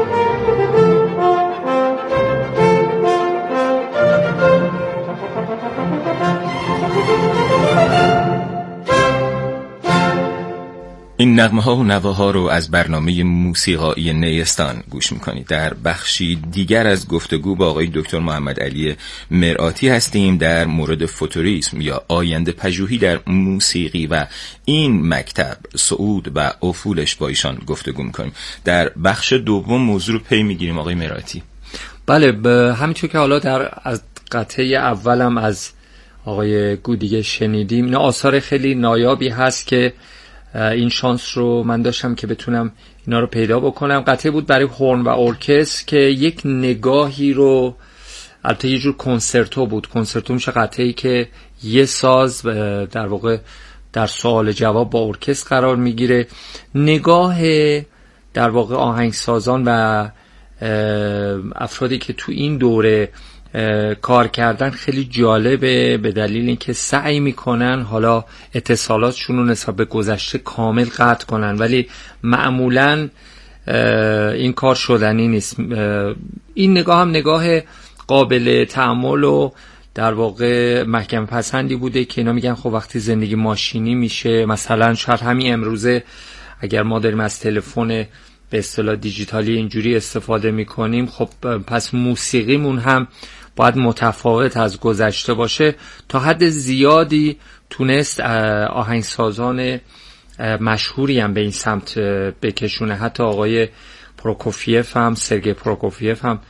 این نغمه ها و نواها رو از برنامه موسیقایی نیستان گوش میکنید. در بخشی دیگر از گفتگو با آقای دکتر محمد علی مرآتی هستیم در مورد فوتوریسم یا آینده پژوهی در موسیقی و این مکتب صعود و افولش با ایشان گفتگو میکنیم. در بخش دوم موضوع رو پی میگیریم آقای مرآتی. بله، همینطور که حالا از قطعه اولم از آقای گودیگه شنیدیم، این آثار خیلی نایابی هست که این شانس رو من داشتم که بتونم اینا رو پیدا بکنم. قطعه بود برای هورن و ارکستر که یک نگاهی رو، البته یه جور کنسرتو بود. کنسرتو میشه قطعه‌ای که یه ساز در واقع در سوال جواب با ارکستر قرار میگیره. نگاه در واقع آهنگسازان و افرادی که تو این دوره کار کردن خیلی جالبه، به دلیل اینکه سعی میکنن حالا اتصالاتشون رو نسبت به گذشته کامل قطع کنن، ولی معمولا این کار شدنی نیست. این نگاه هم نگاه قابل تأمل و در واقع محکم پسندی بوده که اینا میگن خب وقتی زندگی ماشینی میشه، مثلا شاید همین امروزه اگر ما داریم از تلفن به اصطلاح دیجیتالی اینجوری استفاده میکنیم، خب پس موسیقیمون هم باید متفاوت از گذشته باشه. تا حد زیادی تونست آهنگسازان مشهوری هم به این سمت بکشونه. حتی آقای پروکوفیف هم، سرگئی پروکوفیف هم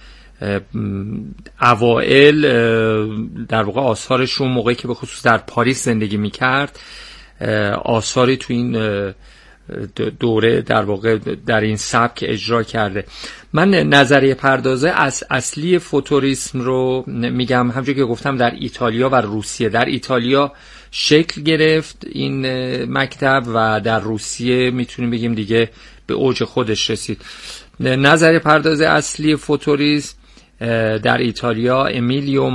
اوائل در واقع آثارشون موقعی که به خصوص در پاریس زندگی میکرد آثاری تو این دوره در واقع در این سبک اجرا کرده. من نظریه پردازه اصلی فوتوریسم رو میگم، همونجوری که گفتم در ایتالیا و روسیه. در ایتالیا شکل گرفت این مکتب و در روسیه میتونیم بگیم دیگه به اوج خودش رسید. نظریه پردازه اصلی فوتوریسم در ایتالیا امیلیو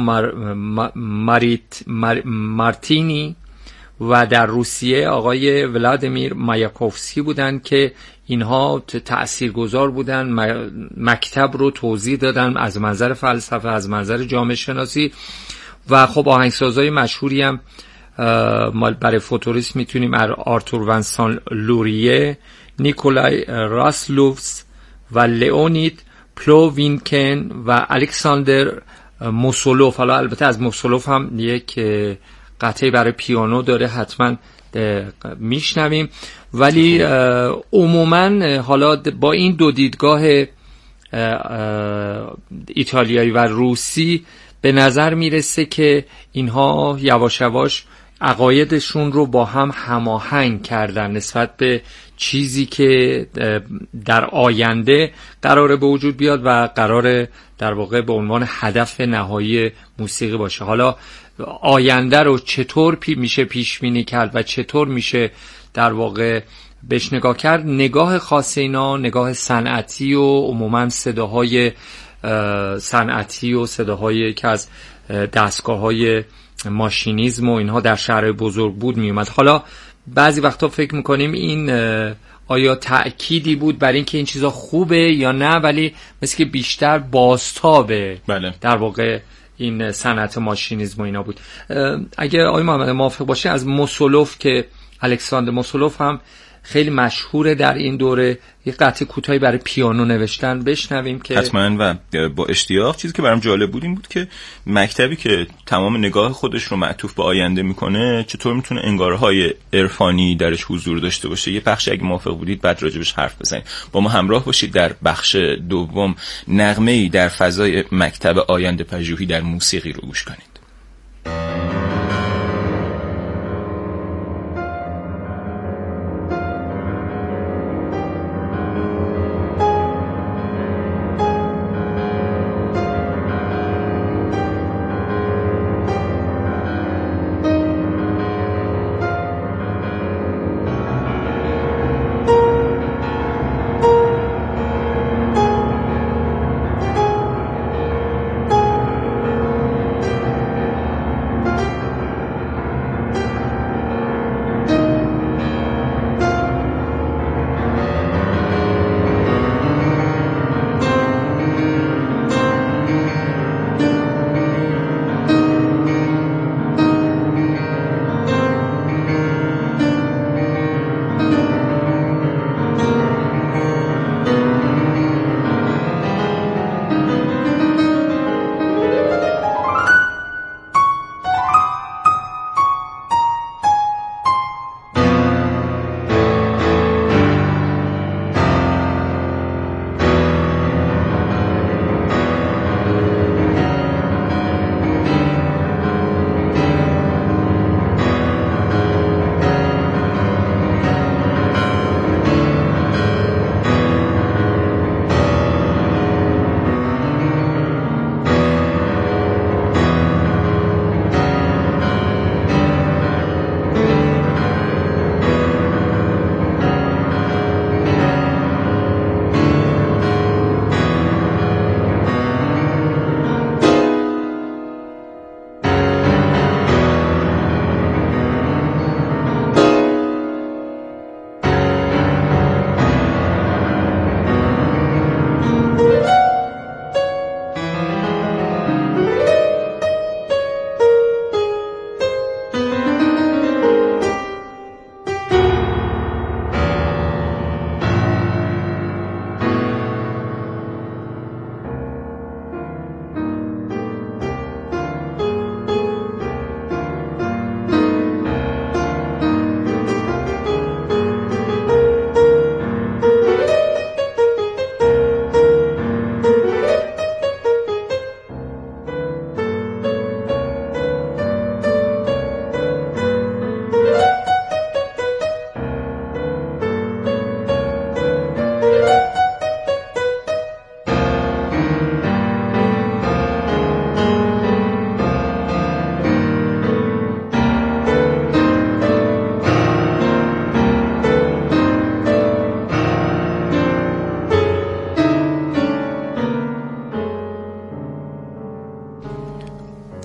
مارتینی و در روسیه آقای ولادیمیر مایاکوفسکی بودن که اینها تأثیرگذار بودن، مکتب رو توضیح دادن از منظر فلسفه، از منظر جامعه شناسی. و خب آهنگسازهای مشهوری هم برای فوتوریسم میتونیم آرتور ونسان لوریه، نیکولای راسلوفس و لئونید پلووینکن و الکساندر موسولوف. حالا البته از موسولوف هم یک قطعه برای پیانو داره، حتما میشنویم. ولی عموما حالا با این دو دیدگاه ایتالیایی و روسی به نظر میرسه که اینها یواش یواش عقایدشون رو با هم هماهنگ کردن نسبت به چیزی که در آینده قراره به وجود بیاد و قراره در واقع به عنوان هدف نهایی موسیقی باشه. حالا آینده رو چطور میشه پیش بینی کرد و چطور میشه در واقع بهش نگاه کرد، نگاه خاص اینا نگاه صنعتی و عموما صداهای صنعتی و صداهایی که از دستگاه‌های ماشینیزم و اینها در شهر بزرگ بود میومد. حالا بعضی وقتا فکر میکنیم این آیا تأکیدی بود بر این که این چیزا خوبه یا نه، ولی مثل که بیشتر بازتابه در واقع این صنعت ماشینیزم و اینا بود. اگه آقای محمد موافق باشه، از موسولوف که الکساندر موسولوف هم خیلی مشهوره در این دوره، یه قطعه کوتاهی برای پیانو نوشتن، بشنویم که حتما. و با اشتیاق چیزی که برام جالب بود این بود که مکتبی که تمام نگاه خودش رو معطوف به آینده میکنه چطور میتونه انگاره‌های عرفانی درش حضور داشته باشه. یه بخش اگه موافق بودید بعد راجبش حرف بزنیم. با ما همراه باشید. در بخش دوم نغمه‌ای در فضای مکتب آینده پژوهی در موسیقی رو گوش کنید.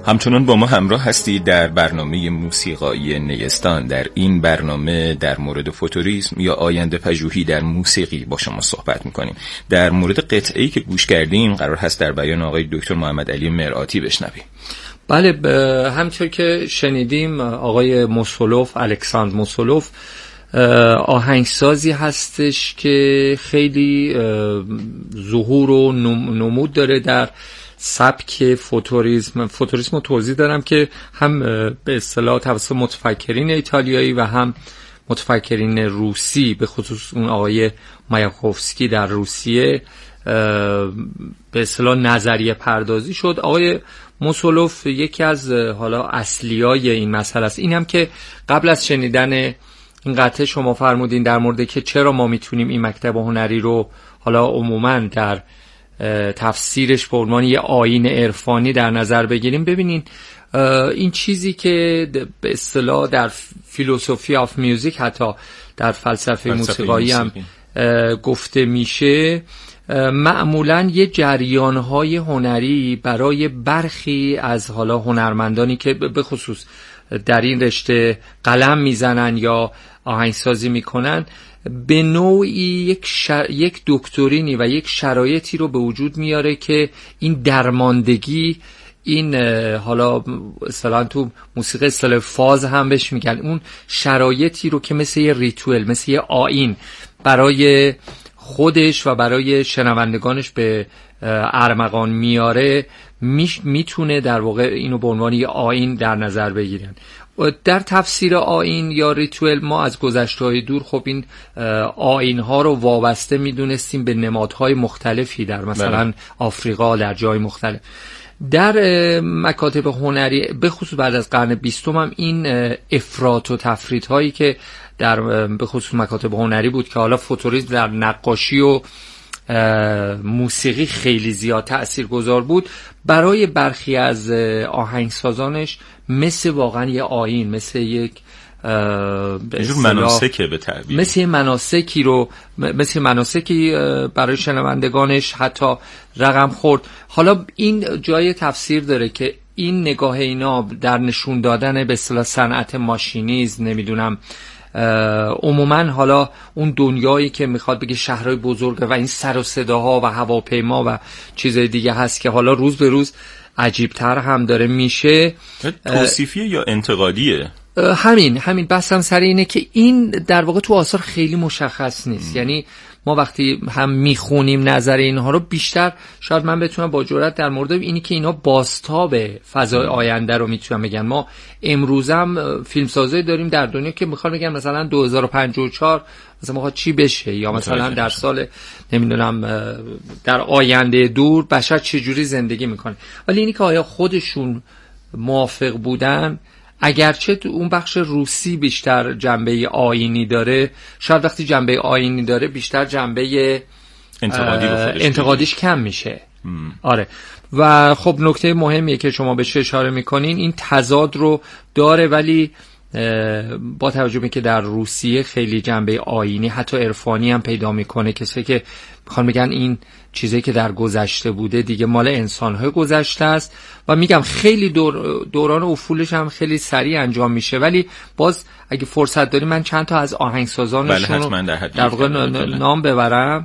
همچنان با ما همراه هستید در برنامه موسیقایی نیستان. در این برنامه در مورد فوتوریسم یا آینده پژوهی در موسیقی با شما صحبت میکنیم. در مورد قطعه‌ای که گوش کردیم قرار هست در بیان آقای دکتر محمد علی مرآتی بشنویم. بله، همطور که شنیدیم آقای موسولوف، الکساندر موسولوف آهنگسازی هستش که خیلی ظهور و نمود داره در سبک فوتوریسم رو توضیح دارم که هم به اصطلاح توسط متفکرین ایتالیایی و هم متفکرین روسی، به خصوص اون آقای مایاکوفسکی در روسیه به اصطلاح نظریه پردازی شد. آقای موسولوف یکی از حالا اصلیای این مسئله است. این هم که قبل از شنیدن این قطعه شما فرمودین در مورد که چرا ما میتونیم این مکتب هنری رو حالا عموماً در تفسیرش به عنوان یه آیین عرفانی در نظر بگیریم. ببینین این چیزی که به اصطلاح در فیلسوفی آف میوزیک، حتی در فلسفه موسیقایی هم گفته میشه، معمولاً یه جریان‌های هنری برای برخی از حالا هنرمندانی که به خصوص در این رشته قلم میزنن یا آهنگسازی میکنن به نوعی یک دکترینی و یک شرایطی رو به وجود میاره که این درماندگی، این حالا اصطلاحاً تو موسیقی اصطلاح فاز هم بهش میگن، اون شرایطی رو که مثل یه ریتوئل، مثل یه آیین برای خودش و برای شنوندگانش به ارمغان میاره، میتونه در واقع اینو به عنوان یه آیین در نظر بگیرن. در تفسیر آیین یا ریتوئل ما از گذشته‌های دور خب این آیین‌ها رو وابسته میدونستیم به نمادهای مختلفی در مثلا آفریقا، در جای مختلف. در مکاتب هنری به خصوص بعد از قرن 20 هم این افراط و تفریط هایی که در به خصوص مکاتب هنری بود که حالا فوتوریسم در نقاشی و موسیقی خیلی زیاد تأثیرگذار بود، برای برخی از آهنگسازانش مثل واقعا یه آیین، مثل یک مناسکه به تعبیر، مثل مناسکی برای شنوندگانش حتی رقم خورد. حالا این جای تفسیر داره که این نگاه اینا در نشون دادن به اصطلاح صنعت ماشینیزم، نمیدونم عموما حالا اون دنیایی که میخواد بگه شهرهای بزرگه و این سر و صداها و هواپیما و چیزای دیگه هست که حالا روز به روز عجیبتر هم داره میشه. توصیفیه یا انتقادیه؟ همین بحثم سر اینه که این در واقع تو آثار خیلی مشخص نیست. یعنی ما وقتی هم میخونیم نظر اینها رو بیشتر شاید من بتونم با جرئت در مورد اینی که اینا بازتاب فضای آینده رو میتونم بگن. ما امروز هم فیلمسازایی داریم در دنیا که میخوان بگن مثلا 2054 مثلا میخواد چی بشه، یا مثلا در سال نمیدونم در آینده دور بشر چه جوری زندگی میکنه. ولی اینی که آیا خودشون موافق بودن، اگرچه تو اون بخش روسی بیشتر جنبه آیینی داره، شاید وقتی جنبه آیینی داره بیشتر جنبه انتقادیش کم میشه. آره. و خب نکته مهمیه که شما بهش اشاره میکنین، این تضاد رو داره، ولی با توجه به که در روسیه خیلی جنبه آیینی حتی عرفانی هم پیدا میکنه، کسی که میخوان بگن این چیزی که در گذشته بوده دیگه مال انسان‌های گذشته است. و میگم خیلی دوران افولش هم خیلی سریع انجام میشه، ولی باز اگه فرصت داریم من چند تا از آهنگسازانشون در واقع نام ببرم.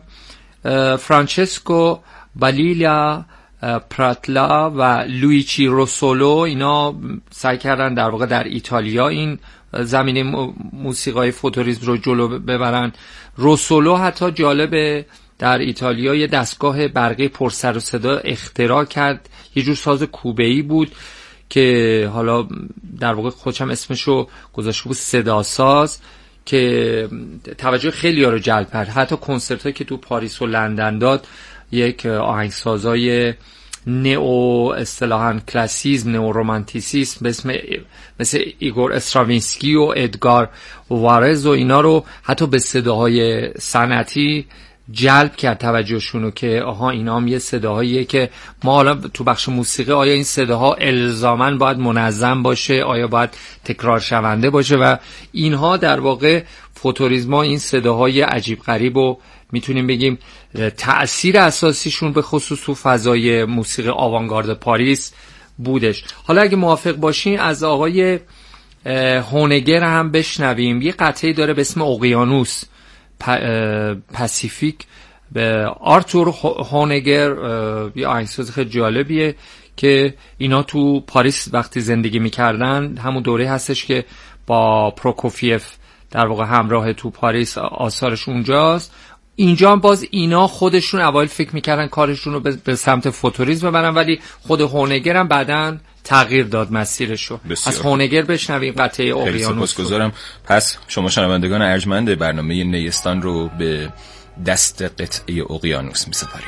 فرانچسکو بالیلا پراتلا و لویچی روسولو، اینا سعی کردن در واقع در ایتالیا این زمینه موسیقای فوتوریسم رو جلو ببرن. روسولو حتی جالبه در ایتالیا یه دستگاه برقی پر سر و صدا اختراع کرد، یه جور ساز کوبه‌ای بود که حالا در واقع خودشم اسمشو گذاشته بود صداساز، که توجه خیلی‌ها رو جلب کرد. حتی کنسرتایی که تو پاریس و لندن داد، یک آهنگسازای نئو اصطلاحاً کلاسیسم، نئو رومانتیسیسم به اسم مثل ایگور استراوینسکی و ادگار وارز و اینا رو حتی به صداهای صنعتی جلب کرد توجهشونو که آها اینا هم یه صداهاییه که ما حالا تو بخش موسیقی آیا این صداها الزاماً باید منظم باشه، آیا باید تکرار شونده باشه، و اینها در واقع فوتوریسما این صداهای عجیب غریب و میتونیم بگیم تأثیر اساسیشون به خصوص تو فضای موسیقی آوانگارد پاریس بودش. حالا اگه موافق باشین از آقای هونگر هم بشنویم. یه قطعه داره به اسم اقیانوس پاسیفیک به آرتور هونگر، یه آهنگساز خیلی جالبیه که اینا تو پاریس وقتی زندگی میکردن، همون دوره هستش که با پروکوفیف در واقع همراه تو پاریس، آثارش اونجاست. اینجا هم باز اینا خودشون اوایل فکر میکردن کارشون رو به سمت فوتوریسم ببرن، ولی خود هونگر هم بعداً تغییر داد مسیرشو. از هونگر بشنویم قطعه اقیانوس. سپاسگزارم. پس شما شنوندگان ارجمند برنامه نیستان رو به دست قطعه اقیانوس می‌سپاریم.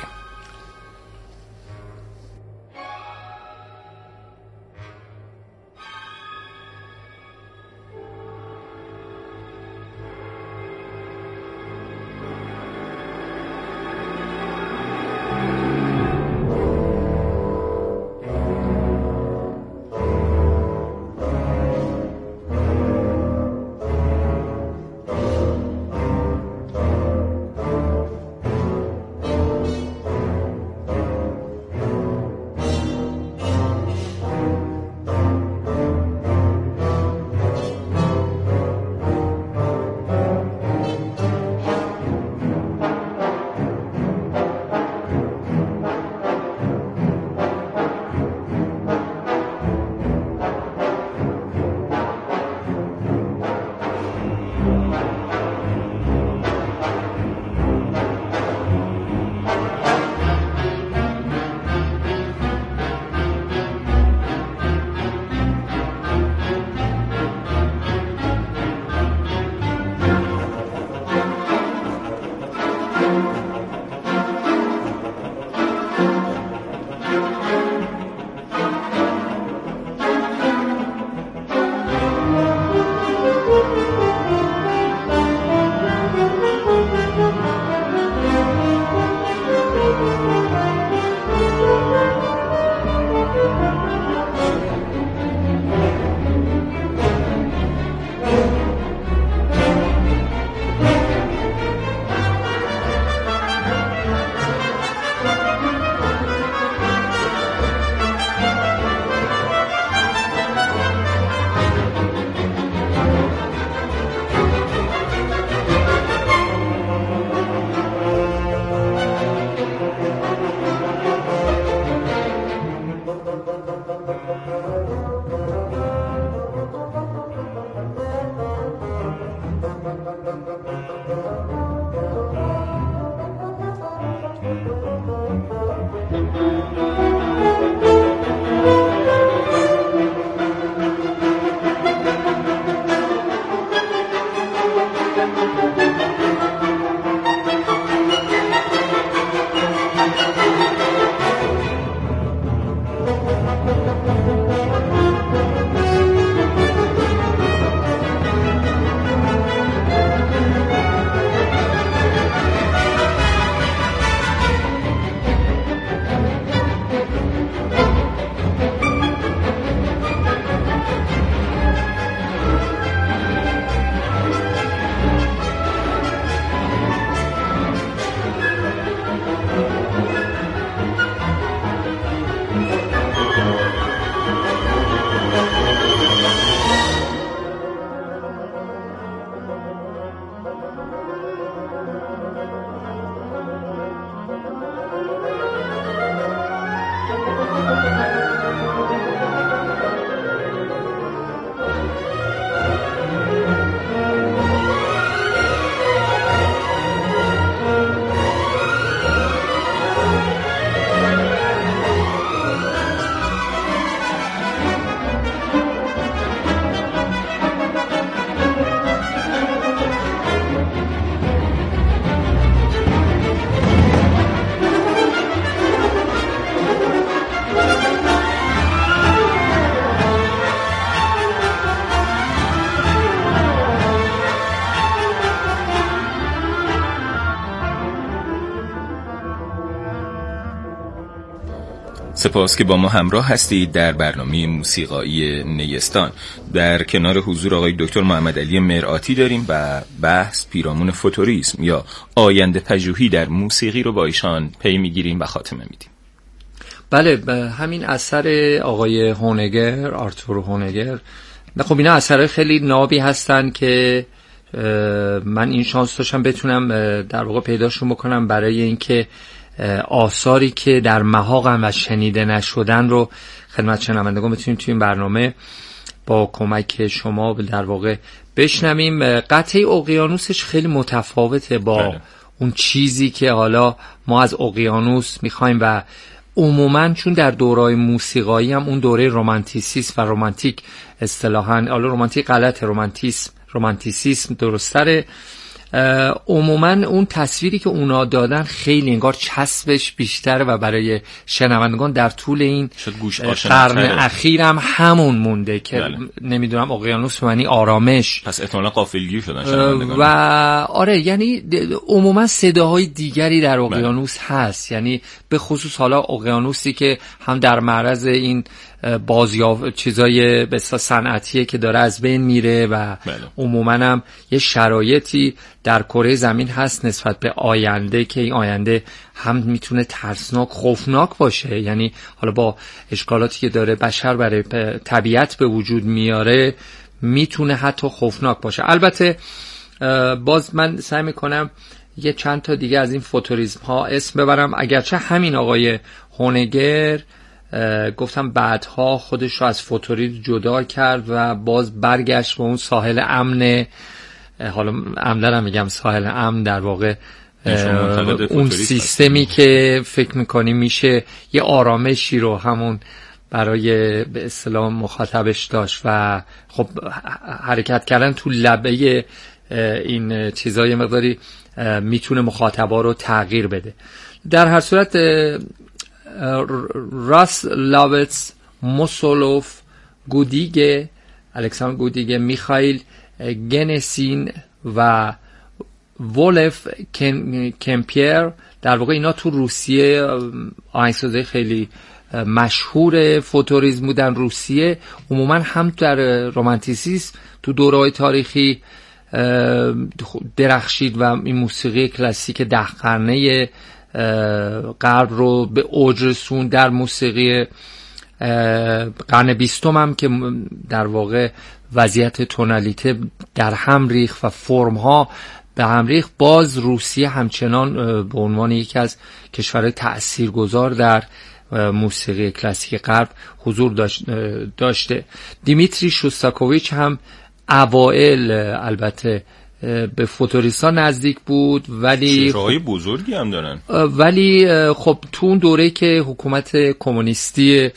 سپاس که با ما همراه هستید در برنامه موسیقایی نیستان. در کنار حضور آقای دکتر محمد علی مرآتی داریم و بحث پیرامون فوتوریسم یا آینده پژوهی در موسیقی رو با ایشان پی میگیریم و خاتمه میدیم. بله، همین اثر آقای هونگر، آرتور هونگر. خب اینا اثرهای خیلی نابی هستن که من این شانس داشتم بتونم در واقع پیداشون بکنم برای اینکه آثاری که در محاقن و شنیده نشدن رو خدمت شنوندگان بتونیم توی این برنامه با کمک شما در واقع بشنویم. قطعه اقیانوسش خیلی متفاوته با اون چیزی که حالا ما از اقیانوس میخوایم و عموما چون در دورای موسیقایی هم اون دوره رومانتیسیسم و رومانتیک اصطلاحاً، حالا رومانتیک غلطه، رومانتیسیسم درستره، عموما اون تصویری که اونا دادن خیلی انگار چسبش بیشتره و برای شنوندگان در طول این قرن اخیر هم همون مونده که نمیدونم اقیانوس به معنی آرامش، پس احتمالاً غافلگیر شدن شنوندگان. و آره، یعنی عموما صداهای دیگری در اقیانوس هست، یعنی به خصوص حالا اقیانوسی که هم در معرض این بازیافت چیزای بسیار صنعتیه که داره از بین میره و عموما هم یه شرایطی در کره زمین هست نسبت به آینده که این آینده هم میتونه ترسناک، خوفناک باشه، یعنی حالا با اشکالاتی که داره بشر برای طبیعت به وجود میاره میتونه حتی خوفناک باشه. البته باز من سعی میکنم یه چند تا دیگه از این فوتوریسم ها اسم ببرم، اگرچه همین آقای هونگر گفتم بعدها خودش رو از فوتوریسم جدا کرد و باز برگشت به اون ساحل امن، حالا امن هم میگم ساحل امن، در واقع اون سیستمی که فکر میکنی میشه یه آرامشی رو همون برای به اصطلاح مخاطبش داشت و خب حرکت کردن تو لبه این چیزای مقداری میتونه مخاطبا رو تغییر بده. در هر صورت راستلاویتس، موسولوف، گودیگه، الکساندر گودیگه، میخائیل گنسین و وولف کمپیر، در واقع اینا تو روسیه آهنگسازای خیلی مشهور فوتوریسم بودن. روسیه عموما هم در رومانتیسیسم تو دوره‌های تاریخی درخشید و این موسیقی کلاسیک 10 قرنه غرب رو به اوج رسوند. در موسیقی قرن 20 هم که در واقع وضعیت تونالیته در هم ریخت و فرم‌ها به هم ریخت، باز روسیه همچنان به عنوان یکی از کشورهای تأثیرگذار در موسیقی کلاسیک غرب حضور داشته. دیمیتری شوستاکوویچ هم اوائل البته به فوتوریستا نزدیک بود، ولی شعرهای بزرگی هم دارن، ولی خب تو اون دوره که حکومت کمونیستی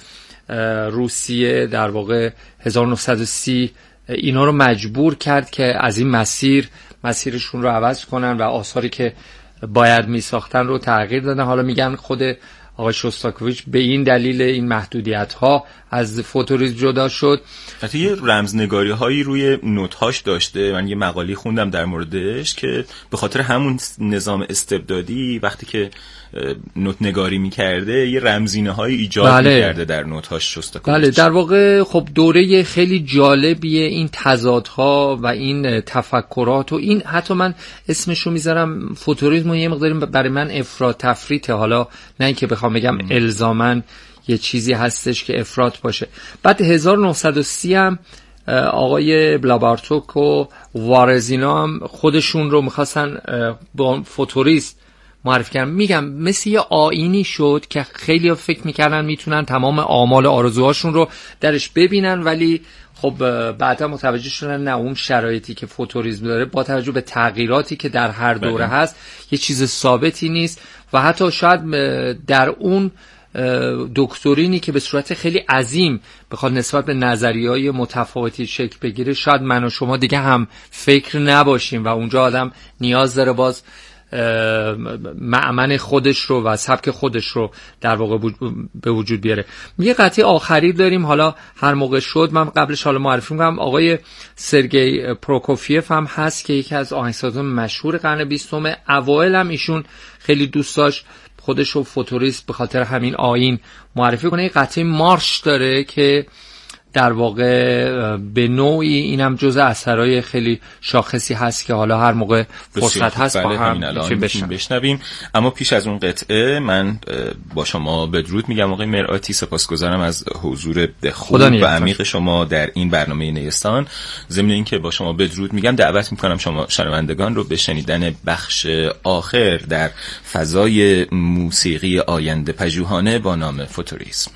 روسیه در واقع 1930 اینا رو مجبور کرد که از این مسیرشون رو عوض کنن و آثاری که باید می ساختن رو تغییر دادن. حالا میگن خود آقای شوستاکوویچ به این دلیل این محدودیت ها از فوتوریسم جدا شد. حتی یه رمزنگاری هایی روی نوت‌هاش داشته، من یه مقالی خوندم در موردش که به خاطر همون نظام استبدادی وقتی که نوت نگاری میکرده یه رمزینه های ایجاد میکرده در نوت‌هاش شوستاکوویچ. بله، در واقع خب دوره خیلی جالبیه این تضادها و این تفکرات و این، حتی من اسمشو میذارم فوتوریسم یه مقداری برای من افراط تفریطه، حالا نه اینکه بخوام بگم الزاماً یه چیزی هستش که افراط باشه. بعد 1930 هم آقای بلابارتوک و وارزینا هم خودشون رو میخواستن با فوتوریست معرفی کردن. میگم مثل یه آیینی شد که خیلی ها فکر میکردن میتونن تمام آمال آرزوهاشون رو درش ببینن، ولی خب بعدا متوجه شدن نه، اون شرایطی که فوتوریسم داره با توجه به تغییراتی که در هر دوره هست یه چیز ثابتی نیست و حتی شاید در اون دکترینی که به صورت خیلی عظیم بخواد نسبت به نظریه‌های متفاوتی شکل بگیره شاید من و شما دیگه هم فکر نباشیم و اونجا آدم نیاز داره باز مأمن خودش رو و سبک خودش رو در واقع به وجود بیاره. یه قطعه آخری داریم، حالا هر موقع شد من قبلش حالا معرفی می‌کنم. آقای سرگئی پروکوفیف هم هست که یکی از آهنگسازان مشهور قرن 20 اوایل هم ایشون خیلی دوست داشت خودش رو فوتوریست به خاطر همین آیین معرفی کنه. یه قطعه مارش داره که در واقع به نوعی اینم جزء اثرهای خیلی شاخصی هست که حالا هر موقع فرصت هست با هم بشنویم. اما پیش از اون قطعه من با شما بدرود میگم آقای مرآتی. سپاسگزارم از حضور خوب و عمیق شما در این برنامه نیستان. ضمن اینکه با شما بدرود میگم، دعوت میکنم شما شنوندگان رو به شنیدن بخش آخر در فضای موسیقی آینده پژوهانه با نام فوتوریسم.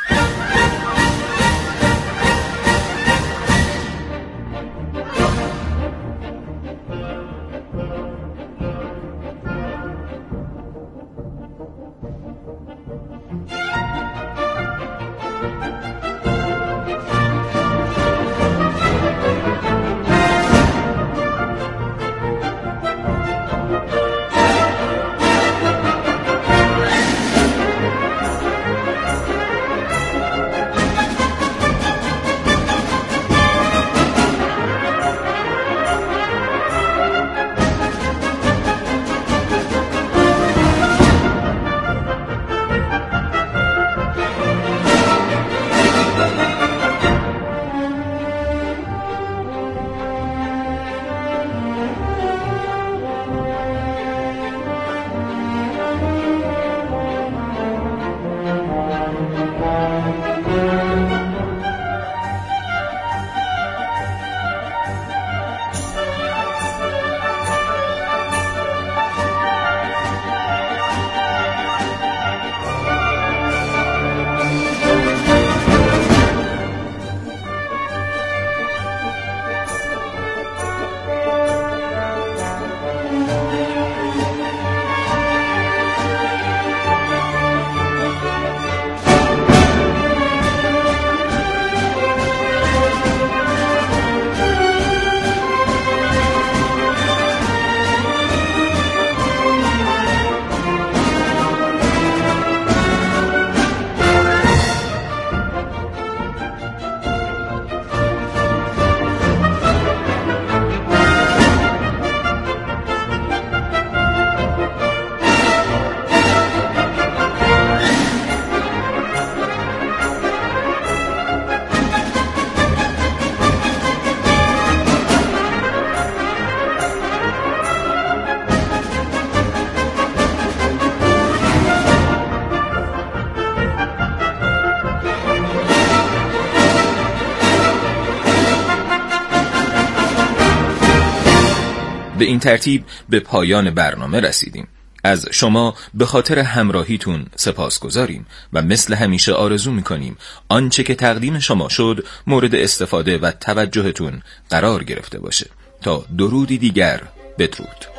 به این ترتیب به پایان برنامه رسیدیم. از شما به خاطر همراهیتون سپاسگزاریم و مثل همیشه آرزو میکنیم آنچه که تقدیم شما شد مورد استفاده و توجهتون قرار گرفته باشه. تا درودی دیگر، بدرود.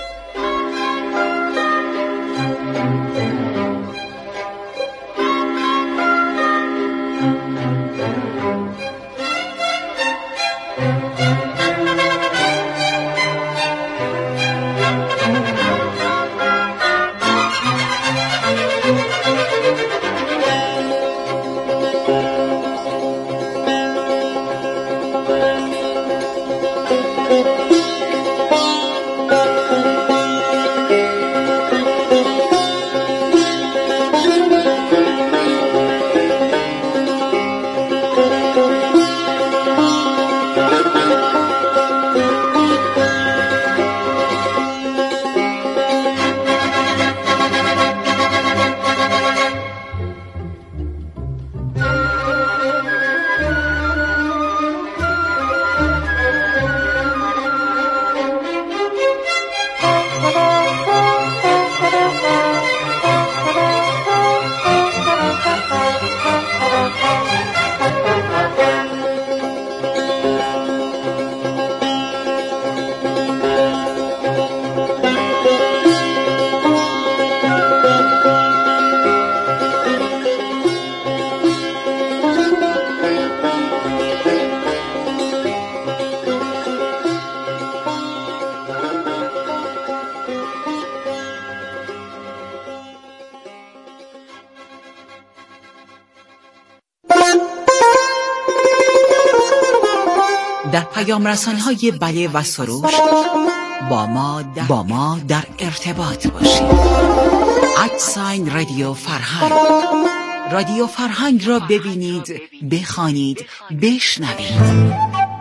در پیام رسان‌های بله و سروش با ما در ارتباط باشید. @رادیو فرهنگ رادیو فرهنگ را ببینید، بخوانید، بشنوید.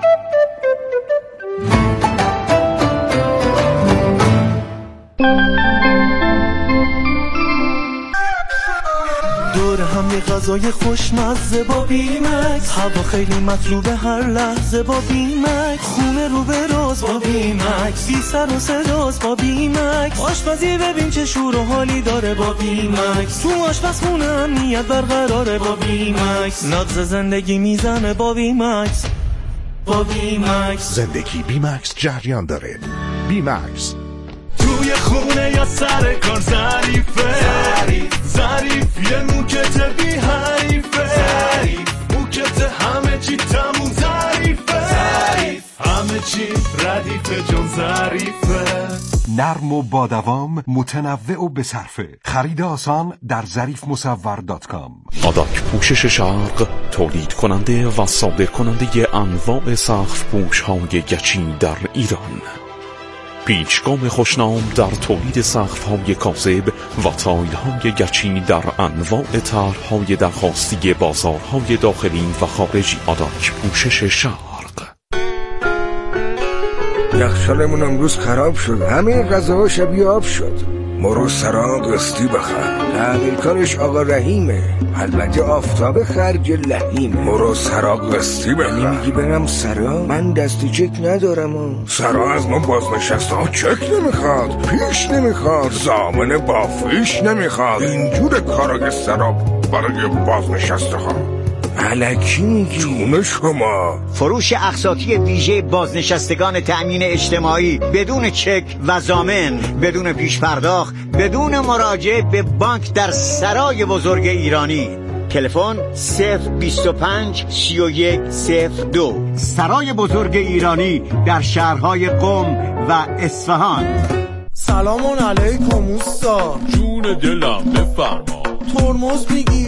دور هم یه غذای خوشمزه با بیمکس، هوا خیلی مطلوبه هر لحظه با بیمکس، خونه رو به راز با بیمکس، بی سر و صداست با بیمکس، آشپزی ببین چه شور و حالی داره با بیمکس، تو آشپزخونه امنیت برقراره با بیمکس، نبض زندگی میزنه با بیمکس، با بیمکس، زندگی بیمکس جریان داره. بیمکس توی خونه یا سر کار ظریفه، ظریف یه موکت بی حریفه، موکت همه چی تموم ظریفه، همه چی ردیفه جون ظریفه، نرم و با دوام، متنوع و بصرفه. خرید آسان در ظریفمصور.com. آداک پوشش شرق تولید کننده و صادر کننده انواع سقف پوش های گچی در ایران. پیچگام خوشنام در تولید سقف‌های کاذب و تایل‌های گچی در انواع طرح‌های درخواستی بازارهای داخلی و خارجی. آداک پوشش شرق. یخچالمون امروز خراب شد، همه غذاها شبیه آب شد. مرو سرا قسطی بخر، تعمیرکارش آقا رحیمه، البته آفتاب خرج لحیمه. مرو سرا قسطی بخر. یعنی میگی برم سرا؟ من دست چک ندارم. سرا از ما بازنشسته ها چک نمیخواد، پیش نمیخواد، ضامن بافیش نمیخواد، اینجور کارای سرا برای بازنشسته ها. الکی میگی؟ جون شما. فروش اقساطی ویژه بازنشستگان تأمین اجتماعی بدون چک و ضامن، بدون پیش پرداخت، بدون مراجعه به بانک در سرای بزرگ ایرانی. تلفن 025 31 02. سرای بزرگ ایرانی در شهرهای قم و اصفهان. سلام علیکم اوستا. جون دلم بفرما. ترمز میگی